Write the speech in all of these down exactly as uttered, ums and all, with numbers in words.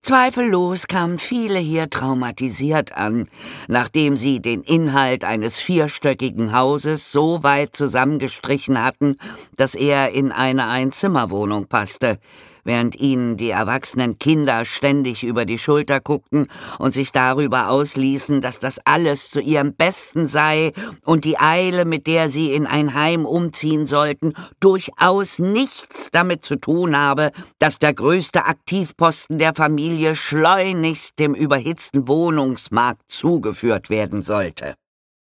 Zweifellos kamen viele hier traumatisiert an, nachdem sie den Inhalt eines vierstöckigen Hauses so weit zusammengestrichen hatten, dass er in eine Einzimmerwohnung passte, während ihnen die erwachsenen Kinder ständig über die Schulter guckten und sich darüber ausließen, dass das alles zu ihrem Besten sei und die Eile, mit der sie in ein Heim umziehen sollten, durchaus nichts damit zu tun habe, dass der größte Aktivposten der Familie schleunigst dem überhitzten Wohnungsmarkt zugeführt werden sollte.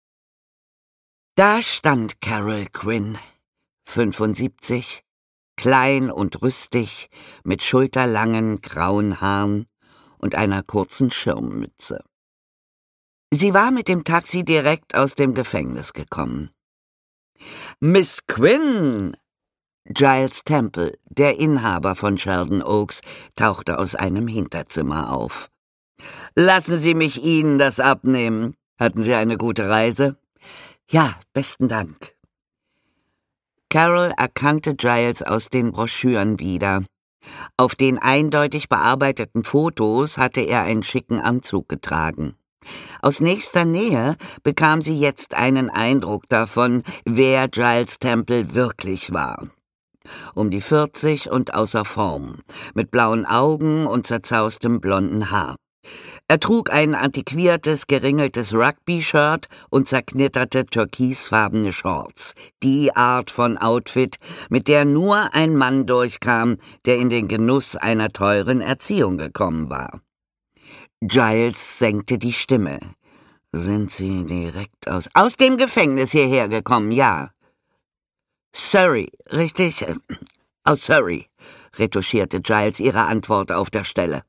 Da stand Carol Quinn, fünfundsiebzig, klein und rüstig, mit schulterlangen grauen Haaren und einer kurzen Schirmmütze. Sie war mit dem Taxi direkt aus dem Gefängnis gekommen. »Miss Quinn!« Giles Temple, der Inhaber von Sheldon Oaks, tauchte aus einem Hinterzimmer auf. »Lassen Sie mich Ihnen das abnehmen. Hatten Sie eine gute Reise?« »Ja, besten Dank.« Carol erkannte Giles aus den Broschüren wieder. Auf den eindeutig bearbeiteten Fotos hatte er einen schicken Anzug getragen. Aus nächster Nähe bekam sie jetzt einen Eindruck davon, wer Giles Temple wirklich war. Um die vierzig und außer Form, mit blauen Augen und zerzaustem blonden Haar. Er trug ein antiquiertes, geringeltes Rugby-Shirt und zerknitterte türkisfarbene Shorts. Die Art von Outfit, mit der nur ein Mann durchkam, der in den Genuss einer teuren Erziehung gekommen war. Giles senkte die Stimme. »Sind Sie direkt aus... aus dem Gefängnis hierher gekommen, ja?« »Surrey, richtig? Aus Surrey«, retuschierte Giles ihre Antwort auf der Stelle.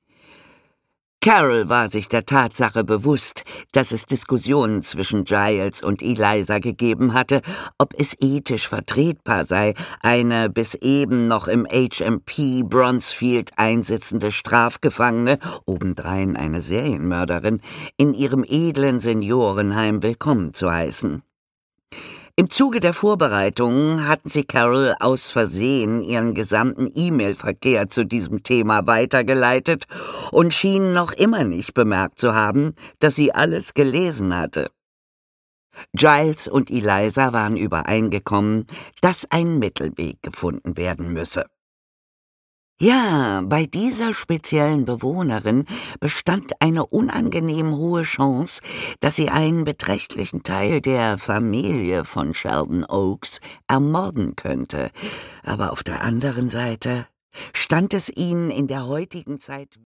Carol war sich der Tatsache bewusst, dass es Diskussionen zwischen Giles und Eliza gegeben hatte, ob es ethisch vertretbar sei, eine bis eben noch im H M P Bronzefield einsitzende Strafgefangene, obendrein eine Serienmörderin, in ihrem edlen Seniorenheim willkommen zu heißen. Im Zuge der Vorbereitungen hatten sie Carol aus Versehen ihren gesamten E-Mail-Verkehr zu diesem Thema weitergeleitet und schienen noch immer nicht bemerkt zu haben, dass sie alles gelesen hatte. Giles und Eliza waren übereingekommen, dass ein Mittelweg gefunden werden müsse. Ja, bei dieser speziellen Bewohnerin bestand eine unangenehm hohe Chance, dass sie einen beträchtlichen Teil der Familie von Sheldon Oaks ermorden könnte. Aber auf der anderen Seite stand es ihnen in der heutigen Zeit